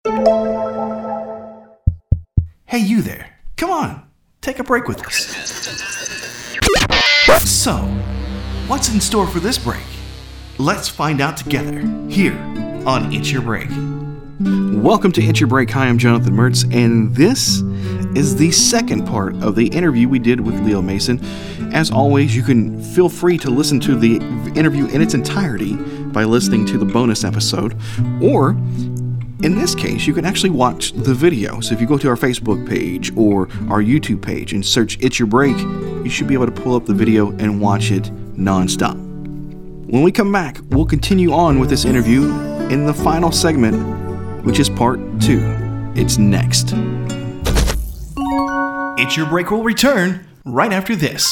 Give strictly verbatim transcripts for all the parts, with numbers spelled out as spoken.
Hey, you there. Come on, take a break with us. So, what's in store for this break? Let's find out together, here on It's Your Break. Welcome to It's Your Break. Hi, I'm Jonathan Mertz, and this is the second part of the interview we did with Leo Mason. As always, you can feel free to listen to the interview in its entirety by listening to the bonus episode, or in this case, you can actually watch the video. So if you go to our Facebook page or our YouTube page and search It's Your Break, you should be able to pull up the video and watch it nonstop. When we come back, we'll continue on with this interview in the final segment, which is part two. It's next. It's Your Break will return right after this.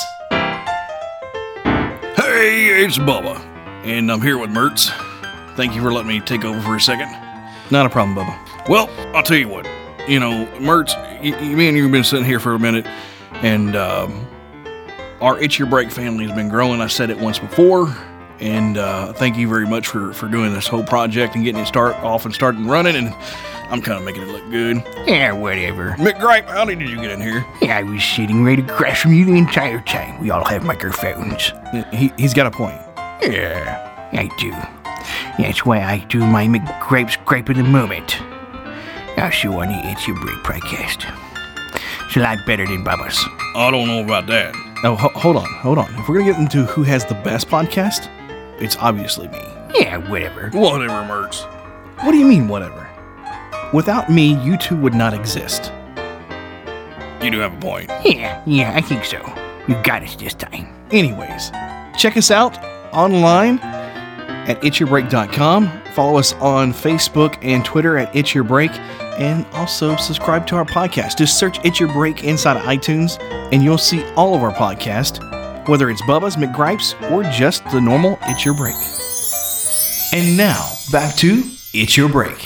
Hey, it's Bubba, and I'm here with Mertz. Thank you for letting me take over for a second. Not a problem, Bubba. Well, I'll tell you what. You know, Mertz, y- y- me and you have been sitting here for a minute, and um, our It's Your Break family has been growing. I said it once before, and uh, thank you very much for, for doing this whole project and getting it start off and starting running, and I'm kind of making it look good. Yeah, whatever. Mick Gripe, how did you get in here? Yeah, I was sitting right across from you the entire time. We all have microphones. He, he's got a point. Yeah, I do. That's why I do my McGrape Scrape of the moment. Also on the It's Your Break podcast. It's a lot better than Bubba's. I don't know about that. Oh, ho- hold on, hold on. If we're going to get into who has the best podcast, it's obviously me. Yeah, whatever. Whatever, Mertz. What do you mean, whatever? Without me, you two would not exist. You do have a point. Yeah, yeah, I think so. You got us this time. Anyways, check us out online at its your break dot com. Follow us on Facebook and Twitter at It's Your Break, and also subscribe to our podcast. Just search It's Your Break inside of iTunes, and you'll see all of our podcasts, whether it's Bubba's, McGripes, or just the normal It's Your Break. And now, back to It's Your Break.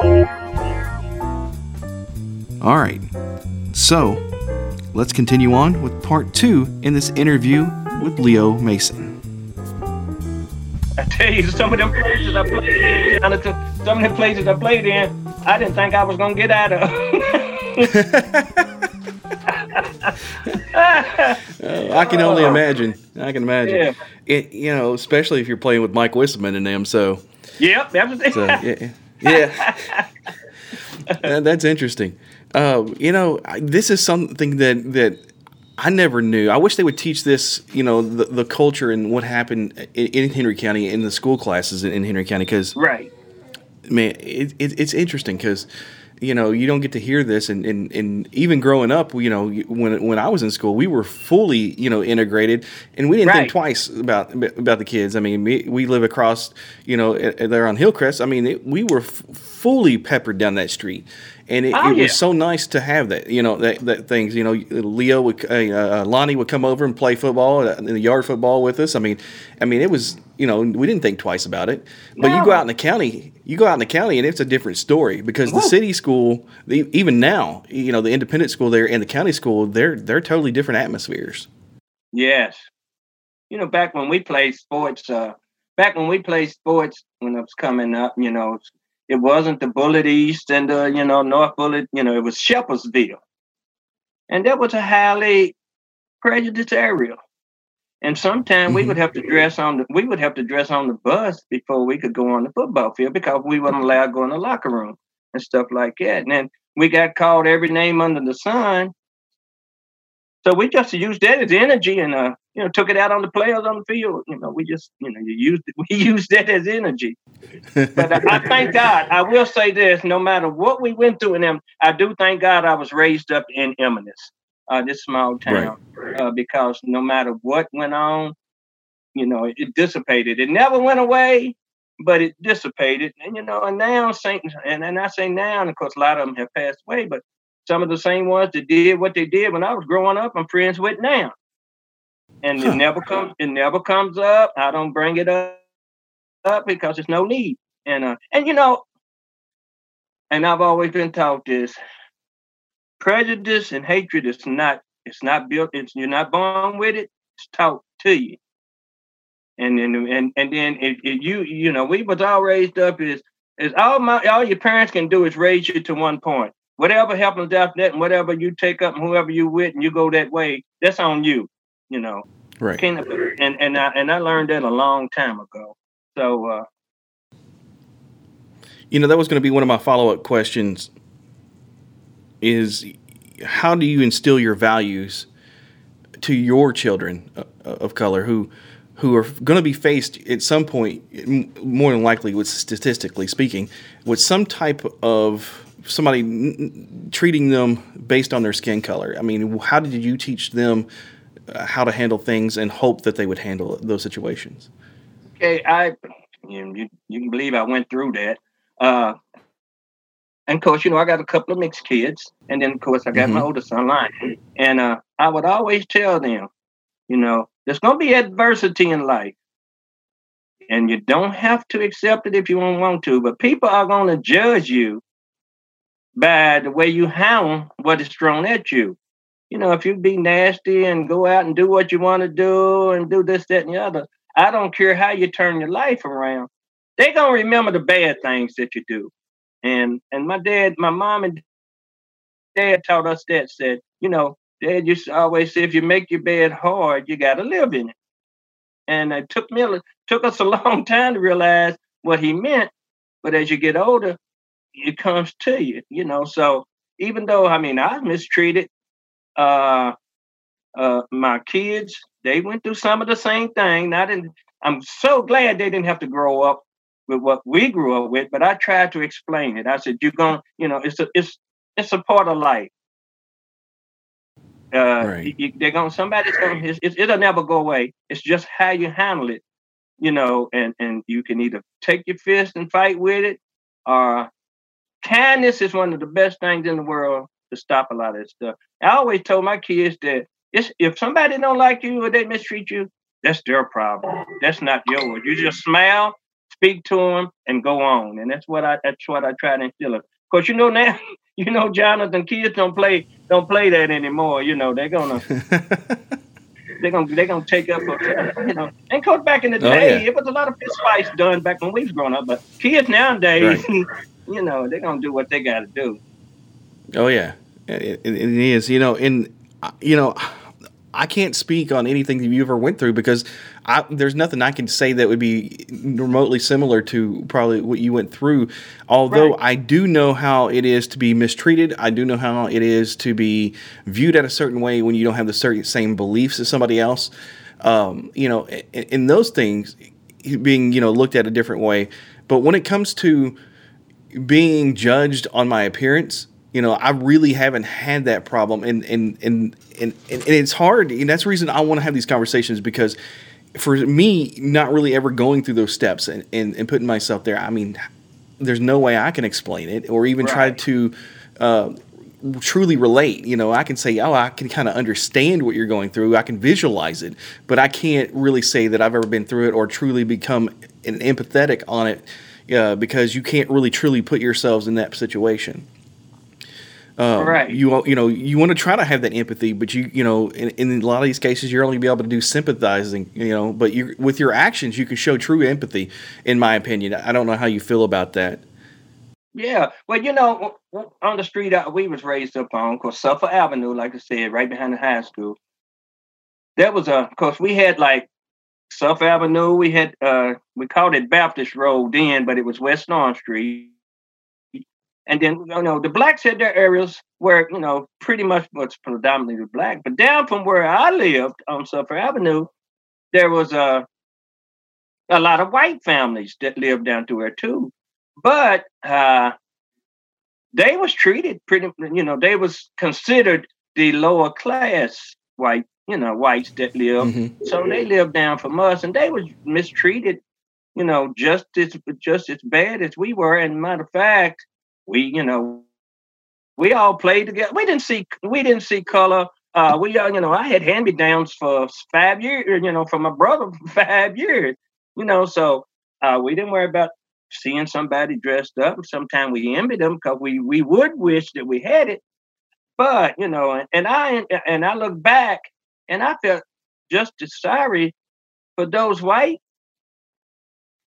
All right, so let's continue on with part two in this interview with Leo Mason. I tell you, some of them places I played in, some of them places I played in, I didn't think I was gonna get out of. uh, I can only imagine. I can imagine. Yeah. It, you know, especially if you're playing with Mike Wisselman and them. So. Yep, that was it. So, yeah, yeah. that, that's interesting. Uh, you know, I, this is something that that. I never knew. I wish they would teach this, you know, the, the culture and what happened in, in Henry County in the school classes in, in Henry County. Because, right, man, it, it, it's interesting because, you know, you don't get to hear this. And, and, and even growing up, you know, when when I was in school, we were fully, you know, integrated, and we didn't right. think twice about about the kids. I mean, we, we live across, you know, there on Hillcrest. I mean, it, we were f- fully peppered down that street. And it, oh, it yeah. was so nice to have that, you know, that, that things, you know, Leo would, uh, Lonnie would come over and play football, uh, in the yard football with us. I mean, I mean, it was, you know, we didn't think twice about it. But no. you go out in the county, you go out in the county, and it's a different story because Woo. the city school, the, even now, you know, the independent school there and the county school, they're they're totally different atmospheres. Yes, you know, back when we played sports, uh, back when we played sports, when I was coming up, you know. It wasn't the Bullitt East and the, you know, North Bullitt, you know, it was Shepherdsville. And that was a highly prejudiced area. And sometimes mm-hmm. we would have to dress on the we would have to dress on the bus before we could go on the football field because we weren't allowed to go in the locker room and stuff like that. And then we got called every name under the sun. So we just used that as energy and uh, you know, took it out on the players on the field. You know, we just, you know, you used it, we used that as energy. But I, I thank God. I will say this: no matter what we went through in them, I do thank God I was raised up in Eminence, uh, this small town, right. uh, because no matter what went on, you know, it, it dissipated. It never went away, but it dissipated. And you know, and now Saint, and and I say now, and of course a lot of them have passed away, but some of the same ones that did what they did when I was growing up, I'm friends with now. And huh. it never comes. It never comes up. I don't bring it up, up because there's no need. And uh, and you know, and I've always been taught this: prejudice and hatred is not. It's not built. It's you're not born with it. It's taught to you. And then and and then if, if you you know we was all raised up is Is all my all your parents can do is raise you to one point. Whatever happens after that, and whatever you take up, and whoever you with, and you go that way, that's on you. You know, Right. Can't, and and I and I learned that a long time ago. So, uh, You know, that was going to be one of my follow up questions. Is how do you instill your values to your children uh, of color who who are going to be faced at some point, m- more than likely, with statistically speaking, with some type of somebody n- n- treating them based on their skin color? I mean, how did you teach them uh, how to handle things and hope that they would handle those situations? okay, I you you, you can believe I went through that. Uh, and of course, you know, I got a couple of mixed kids, and then of course I got my Mm-hmm. oldest son, Lion. And uh, I would always tell them, you know, there's gonna be adversity in life. And you don't have to accept it if you don't want to, but people are going to judge you by the way you handle what is thrown at you. You know, if you be nasty and go out and do what you want to do and do this, that, and the other, I don't care how you turn your life around. They're going to remember the bad things that you do. And and my dad, my mom and dad taught us that, said, you know, dad used to always say, if you make your bed hard, you got to live in it. And it took me a- took us a long time to realize what he meant. But as you get older, it comes to you, you know. So even though I mean I was mistreated, uh, uh, my kids they went through some of the same thing. I didn't. I'm so glad they didn't have to grow up with what we grew up with. But I tried to explain it. I said, "You're going, you know, it's a it's it's a part of life. Uh, you, Right. you- they're going. Somebody's going. It's, it's, it'll never go away. It's just how you handle it." You know, and and you can either take your fist and fight with it, or kindness is one of the best things in the world to stop a lot of this stuff. I always told my kids that it's, if somebody don't like you or they mistreat you, that's their problem. That's not yours. You just smile, speak to them, and go on. And that's what I that's what I try to instill. Of course, you know now, you know, Jonathan, kids don't play don't play that anymore. You know, they're gonna they're gonna they're gonna take up for you know. And course, back in the Oh day, yeah. it was a lot of fist fights done back when we was growing up. But kids nowadays, Right. you know, they're gonna do what they got to do. Oh yeah, it, it, it is. You know, and uh, you know, I can't speak on anything that you ever went through because I, there's nothing I can say that would be remotely similar to probably what you went through. Although Right. I do know how it is to be mistreated. I do know how it is to be viewed at a certain way when you don't have the certain same beliefs as somebody else. Um, you know, in, in those things being you know looked at a different way. But when it comes to being judged on my appearance, you know, I really haven't had that problem, and and and and, and it's hard, and that's the reason I want to have these conversations because for me, not really ever going through those steps and, and, and putting myself there, I mean, there's no way I can explain it or even try Right. to uh, truly relate. You know, I can say, oh, I can kind of understand what you're going through. I can visualize it, but I can't really say that I've ever been through it or truly become an empathetic on it uh, because you can't really truly put yourselves in that situation. Right. You you know you want to try to have that empathy, but you you know in, in a lot of these cases you're only be able to do sympathizing. You know, but you with your actions you can show true empathy. In my opinion, I don't know how you feel about that. Yeah. Well, you know, w- w- on the street uh, we was raised up on, cause Suffolk Avenue, like I said, right behind the high school. That was a, cause we had like Suffolk Avenue. We had uh, we called it Baptist Road then, but it was West Lawn Street. And then you know the blacks had their areas where you know pretty much was predominantly black. But down from where I lived on Suffolk Avenue, there was a a lot of white families that lived down through there too. But uh, they was treated pretty, you know, they was considered the lower class white, you know, whites that lived. Hmm. So they lived down from us, and they was mistreated, you know, just as just as bad as we were. And matter of fact, we, you know, we all played together. We didn't see we didn't see color. Uh, we, uh, you know, I had hand me downs for five years, you know, from my brother for five years, you know. So uh, we didn't worry about seeing somebody dressed up. Sometimes we envied them because we we would wish that we had it. But you know, and, and I and I look back and I felt just as sorry for those white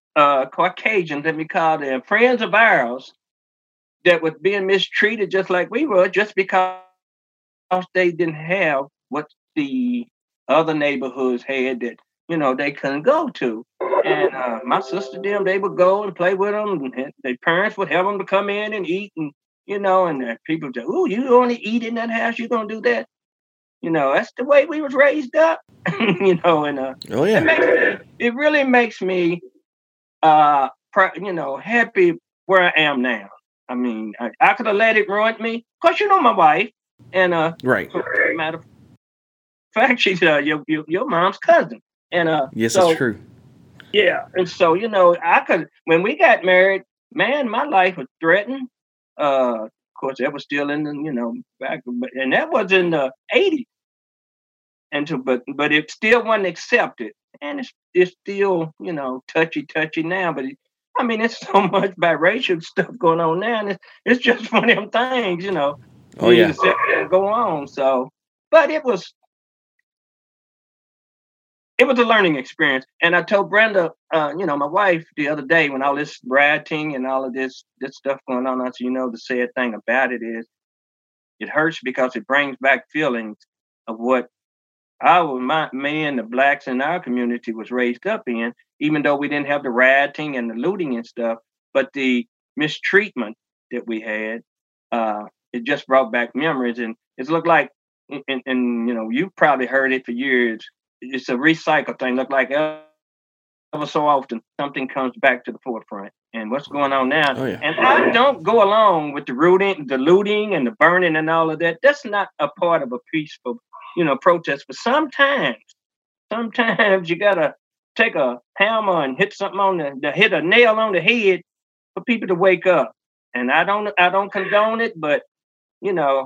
uh, Caucasians, let me call them, friends of ours that was being mistreated just like we were, just because they didn't have what the other neighborhoods had that, you know, they couldn't go to. And uh, my sister, them, they would go and play with them. And their parents would have them to come in and eat. And, you know, and uh, people say, oh, you only eat in that house? You going to do that? You know, that's the way we was raised up. you know, and uh, oh, yeah. it, makes me, it really makes me, uh, pr- you know, happy where I am now. I mean, I, I could have let it ruin me. Because, you know, my wife. And uh, right. matter of fact, she's uh, your, your your mom's cousin. And uh, yes, so, that's true. Yeah, and so you know, I could when we got married, man, my life was threatened. Uh, of course, that was still in the you know back, and that was in the eighties. And to but but it still wasn't accepted, and it's it's still you know touchy touchy now. But it, I mean, it's so much biracial stuff going on now, and it's it's just one of them things, you know. Oh yeah, go on. So, but it was it was a learning experience. And I told Brenda, uh, you know, my wife, the other day when all this rioting and all of this this stuff going on, I said, you know, the sad thing about it is, it hurts because it brings back feelings of what our my me and the blacks in our community was raised up in. Even though we didn't have the rioting and the looting and stuff, but the mistreatment that we had. Uh, It just brought back memories, and it's looked like, and, and you know, you've probably heard it for years. It's a recycle thing. Look like ever so often something comes back to the forefront, and what's going on now. Oh, yeah. And I don't go along with the rooting, the looting, and the burning, and all of that. That's not a part of a peaceful, you know, protest. But sometimes, sometimes you gotta take a hammer and hit something on the, the hit a nail on the head for people to wake up. And I don't, I don't condone it, but you know,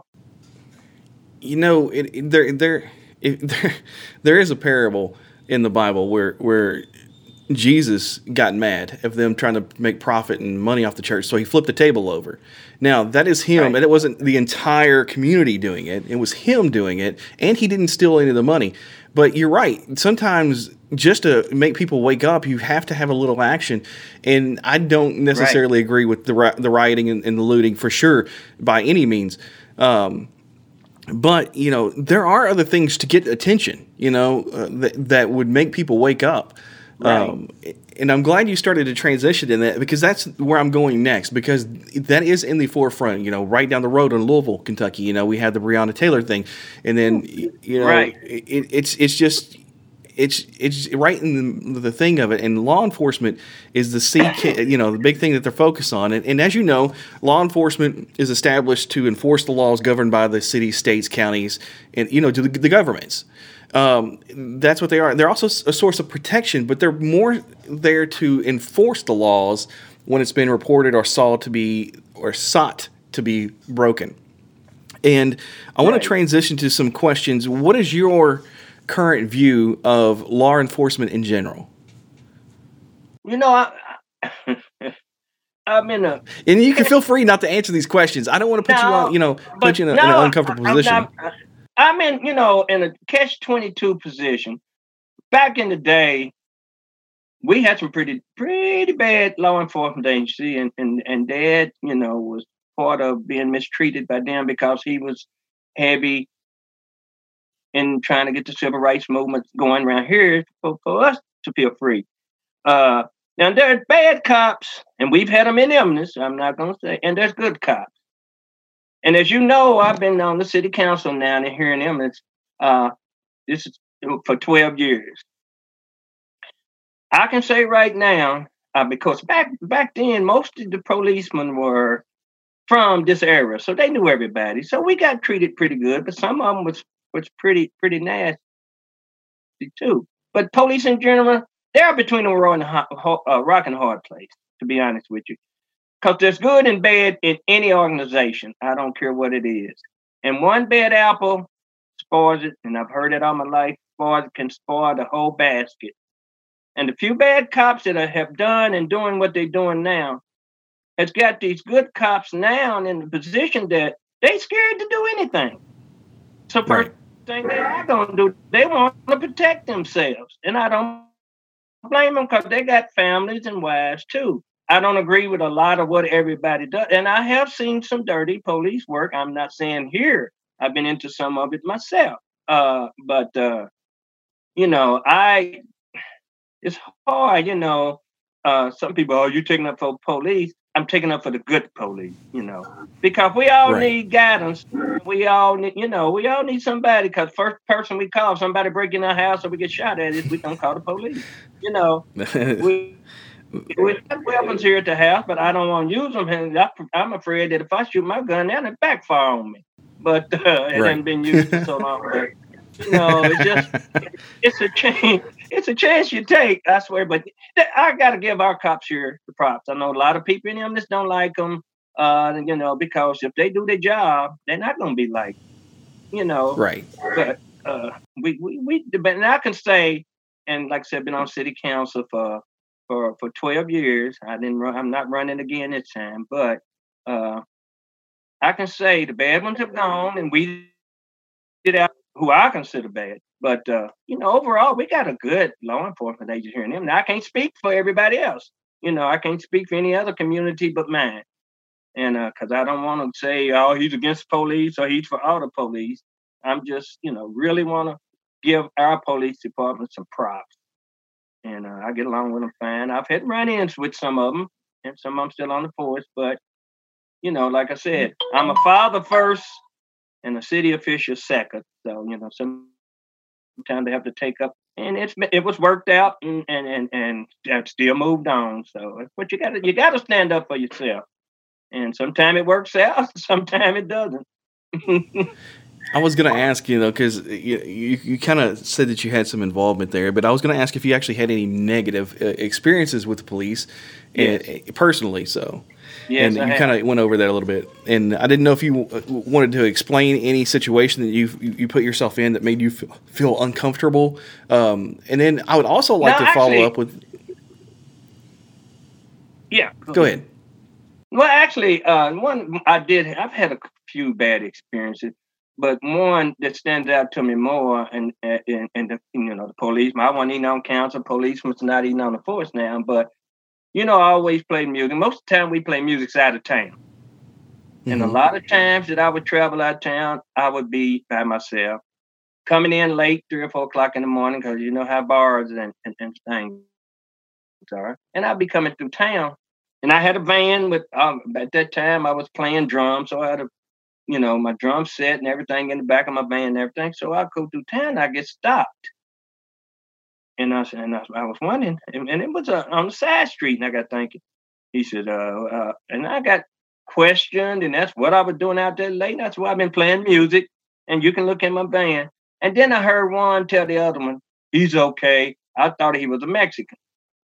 you know, it, it, there, there, it, there, there is a parable in the Bible where where Jesus got mad of them trying to make profit and money off the church, so he flipped the table over. Now that is him, right. And it wasn't the entire community doing it; it was him doing it, and he didn't steal any of the money. But you're right. Sometimes just to make people wake up, you have to have a little action. And I don't necessarily right. agree with the the rioting and, and the looting for sure by any means. Um, but, you know, there are other things to get attention, you know, uh, that, that would make people wake up. Right. Um, and I'm glad you started to transition in that, because that's where I'm going next, because that is in the forefront, you know, right down the road in Louisville, Kentucky. You know, we had the Breonna Taylor thing, and then, you know, right. it, it's it's just it's it's right in the, the thing of it. And law enforcement is the C, you know, the big thing that they're focused on. And, and as you know, law enforcement is established to enforce the laws governed by the cities, states, counties, and, you know, to the, the governments. Um, that's what they are. They're also a source of protection, but they're more there to enforce the laws when it's been reported or sought to be or sought to be broken. And I want right. to transition to some questions. What is your current view of law enforcement in general? You know, I, I'm in a, and you can feel free not to answer these questions. I don't want to put no, you on, you know, put you in, a, no, in an uncomfortable I'm position. Not, I'm in, you know, in a catch twenty-two position. Back in the day, we had some pretty, pretty bad law enforcement agency, and, and, and Dad, you know, was part of being mistreated by them because he was heavy in trying to get the civil rights movement going around here for, for us to feel free. Uh, now, there's bad cops, and we've had them in Emness, I'm not going to say, and there's good cops. And as you know, I've been on the city council now here in Emness. Uh, this is for twelve years. I can say right now, uh, because back back then, most of the policemen were from this era, so they knew everybody. So we got treated pretty good, but some of them was was pretty pretty nasty too. But police in general, they're between a rock and a rock and hard place, to be honest with you. Because there's good and bad in any organization. I don't care what it is. And one bad apple spoils it, and I've heard it all my life, spoils can spoil the whole basket. And the few bad cops that have done and doing what they're doing now has got these good cops now in the position that they scared to do anything. So first right. thing they are going to do, they want to protect themselves. And I don't blame them because they got families and wives too. I don't agree with a lot of what everybody does. And I have seen some dirty police work. I'm not saying here. I've been into some of it myself. Uh, but, uh, you know, I, it's hard, you know. Uh, some people, oh, you taking up for police. I'm taking up for the good police, you know, because we all Right. need guidance. We all need, you know, we all need somebody because first person we call, somebody break in our house or we get shot at, is we don't call the police. You know, we we have weapons here at the house, but I don't want to use them. And I, I'm afraid that if I shoot my gun, that'll backfire on me. But uh, it Right. hasn't been used for so long. But, you know, it's just it's a chance. It's a chance you take, I swear. But th- I got to give our cops here the props. I know a lot of people in them just don't like them, uh, you know, because if they do their job, they're not going to be like, you know. Right. But uh, we we we. But and I can say, and like I said, been on city council for for for twelve years. I didn't run. I'm not running again this time, but uh, I can say the bad ones have gone, and we did out who I consider bad. But uh, you know, overall, we got a good law enforcement agency here in them. Now, I can't speak for everybody else. You know, I can't speak for any other community but mine. And because uh, I don't want to say, oh, he's against police or he's for all the police. I'm just, you know, really want to give our police department some props. And uh, I get along with them fine. I've had run-ins with some of them, and some of them still on the force. But, you know, like I said, I'm a father first and a city official second. So, you know, sometimes they have to take up. And it's it was worked out, and and and, and I've still moved on. So, but you got to you got to stand up for yourself. And sometimes it works out, sometimes it doesn't. I was going to ask, you know, because you, you, you kind of said that you had some involvement there, but I was going to ask if you actually had any negative uh, experiences with the police, Yes. and, uh, personally. So, Yes, and I you have. kind of went over that a little bit, and I didn't know if you uh, wanted to explain any situation that you you put yourself in that made you feel, feel uncomfortable. Um, and then I would also like No, to follow actually- up with. Yeah. Go ahead. Well, actually, uh, one I did. I've had a few bad experiences, but one that stands out to me more, and and, and the, you know, the police. I wasn't even on council. Policeman's not even on the force now. But you know, I always play music. Most of the time, we play music out of town. And a Mhm. lot of times that I would travel out of town, I would be by myself, coming in late, three or four o'clock in the morning, because you know how bars and, and, and things are. And I'd be coming through town. And I had a van with, um, at that time, I was playing drums. So I had a, you know, my drum set and everything in the back of my van and everything. So I go through town, I get stopped. And I, and I, I was wondering, and, and it was uh, on the side street. And I got thinking, he said, uh, uh, and I got questioned, and that's what I was doing out there late. That's why I've been playing music, and you can look in my band. And then I heard one tell the other one, he's okay. I thought he was a Mexican.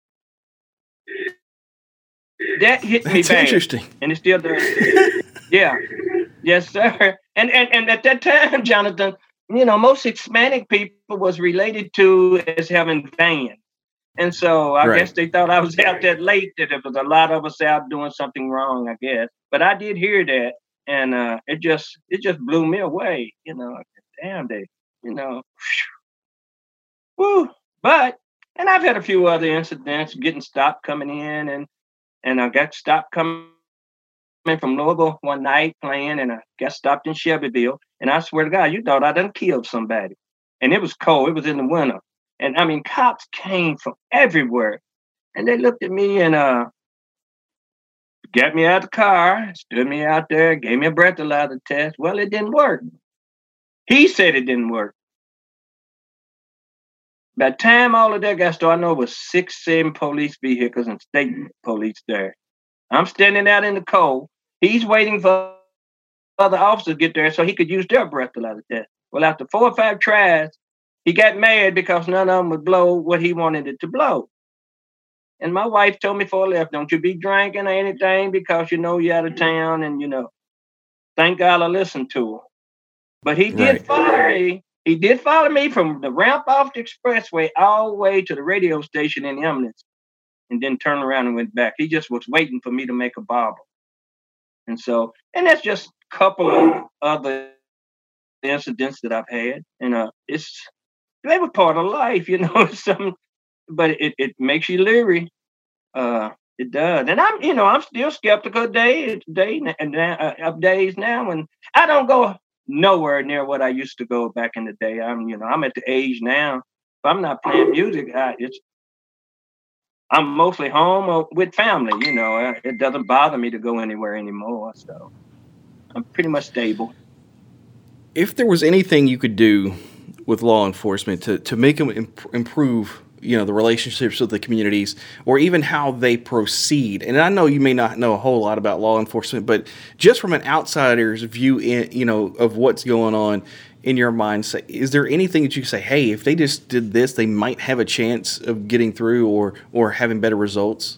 That hit me That's bad, interesting. and it still does. Yeah, yes, sir. And and and at that time, Jonathan, you know, most Hispanic people was related to as having vans. And so I Right. guess they thought I was out that late, that there was a lot of us out doing something wrong, I guess. But I did hear that, and uh, it just it just blew me away. You know, damn, they, you know, whew. But and I've had a few other incidents, getting stopped coming in, and and I got stopped coming from Louisville one night playing, and I got stopped in Shelbyville. And I swear to God, you thought I done killed somebody. And it was cold. It was in the winter. And I mean, cops came from everywhere. And they looked at me and uh, got me out of the car, stood me out there, gave me a breathalyzer test. Well, it didn't work. He said it didn't work. By the time all of that got started, I know it was six, seven police vehicles and state police there. I'm standing out in the cold. He's waiting for other officers to get there so he could use their breathalyzer test. Well, after four or five tries, he got mad because none of them would blow what he wanted it to blow. And my wife told me before I left, don't you be drinking or anything because you know you're out of town, and, you know, thank God I listened to her. But he did Right. follow me. He did follow me from the ramp off the expressway all the way to the radio station in Eminence, and then turned around and went back. He just was waiting for me to make a bobble. And so, and that's just a couple of other incidents that I've had. And uh, it's, they were part of life, you know. Some but it, it makes you leery. Uh, it does, and I'm you know I'm still skeptical day day and uh, of days now, and I don't go nowhere near what I used to go back in the day. I'm you know I'm at the age now. If I'm not playing music, I, it's I'm mostly home or with family. You know, it doesn't bother me to go anywhere anymore. So I'm pretty much stable. If there was anything you could do with law enforcement to, to make them imp- improve, you know, the relationships with the communities or even how they proceed. And I know you may not know a whole lot about law enforcement, but just from an outsider's view, in, you know, of what's going on in your mind, say, is there anything that you say, hey, if they just did this, they might have a chance of getting through or, or having better results?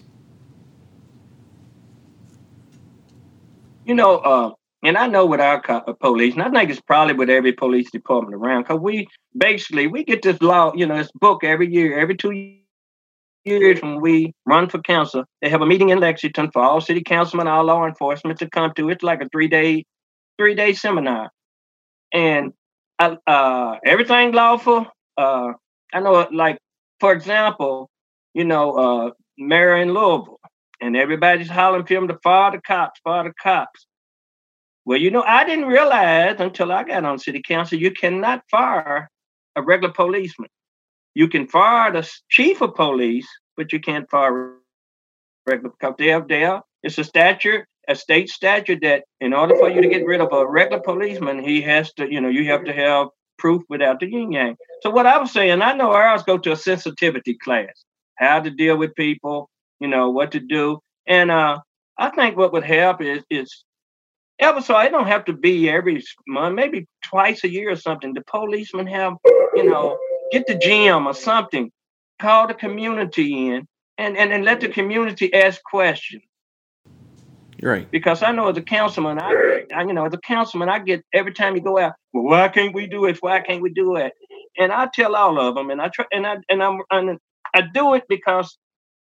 You know, uh, and I know with our co- police, and I think it's probably with every police department around, because we basically, we get this law, you know, this book every year, every two years when we run for council. They have a meeting in Lexington for all city councilmen, all law enforcement to come to. It's like a three-day, three-day seminar. And uh, uh, everything lawful. Uh, I know, like, for example, you know, uh, mayor in Louisville, and everybody's hollering for him to fire the cops, fire the cops. Well, you know, I didn't realize until I got on city council, you cannot fire a regular policeman. You can fire the chief of police, but you can't fire regular, because they have, they have, it's a statute, a state statute that in order for you to get rid of a regular policeman, he has to, you know, you have to have proof without the yin yang. So what I was saying, I know ours go to a sensitivity class, how to deal with people, you know, what to do. And uh, I think what would help is, is ever so it don't have to be every month, maybe twice a year or something. The policemen have, you know, get the gym or something, call the community in and, and, and let the community ask questions. Right. Because I know as a councilman, I, I you know, as a councilman, I get every time you go out, well, why can't we do it? Why can't we do it? And I tell all of them, and I try, and I and I'm and I do it because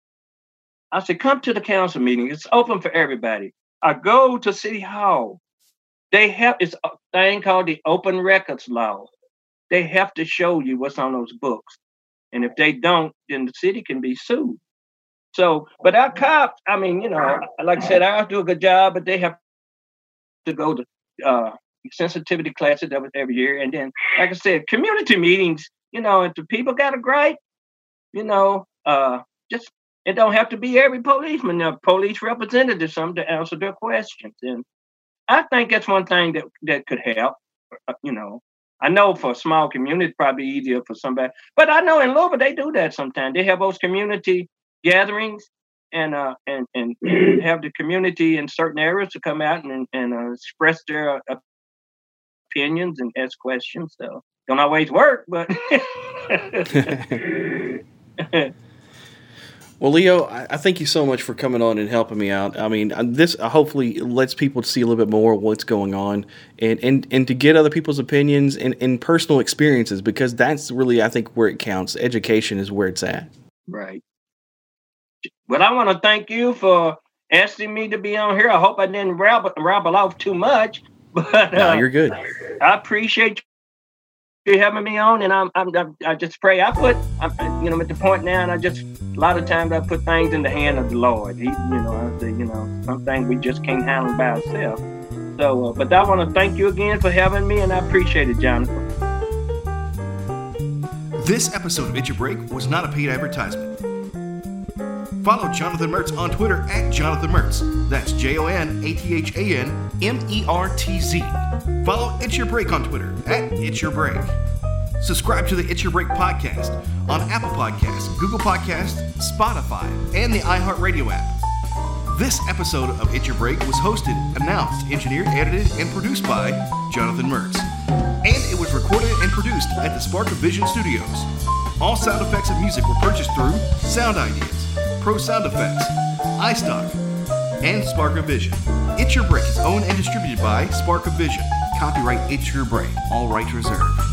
I say, come to the council meeting. It's open for everybody. I go to City Hall. They have it's a thing called the Open Records Law. They have to show you what's on those books. And if they don't, then the city can be sued. So, but our cops, I mean, you know, like I said, I do a good job, but they have to go to uh, sensitivity classes every year. And then, like I said, community meetings, you know, if the people got a gripe, you know, uh, just it don't have to be every policeman, a police representative, some to answer their questions. And I think that's one thing that, that could help. You know, I know for a small community, it's probably easier for somebody, but I know in Louisville, they do that sometimes. They have those community gatherings and uh, and, and have the community in certain areas to come out and, and uh, express their uh, opinions and ask questions. So don't always work, but... Well, Leo, I, I thank you so much for coming on and helping me out. I mean, this uh, hopefully lets people see a little bit more of what's going on and, and, and to get other people's opinions and, and personal experiences, because that's really, I think, where it counts. Education is where it's at. Right. Well, I want to thank you for asking me to be on here. I hope I didn't rabble, rabble off too much. But uh, no, you're good. I appreciate you having me on, and I'm, I'm, I'm I just pray. I put, I'm, you know, I'm at the point now, and I just a lot of times I put things in the hand of the Lord. He, you know, I say, you know, some things we just can't handle by ourselves. So, uh, but I want to thank you again for having me, and I appreciate it, Jonathan. This episode of It's Your Break was not a paid advertisement. Follow Jonathan Mertz on Twitter at Jonathan Mertz. That's J O N A T H A N M E R T Z. Follow It's Your Break on Twitter at It's Your Break. Subscribe to the It's Your Break podcast on Apple Podcasts, Google Podcasts, Spotify, and the iHeartRadio app. This episode of It's Your Break was hosted, announced, engineered, edited, and produced by Jonathan Mertz. And it was recorded and produced at the Spark of Vision Studios. All sound effects and music were purchased through Sound Ideas, Pro Sound Effects, iStock, and Spark of Vision. It's Your Break is owned and distributed by Spark of Vision. Copyright It's Your Break. All rights reserved.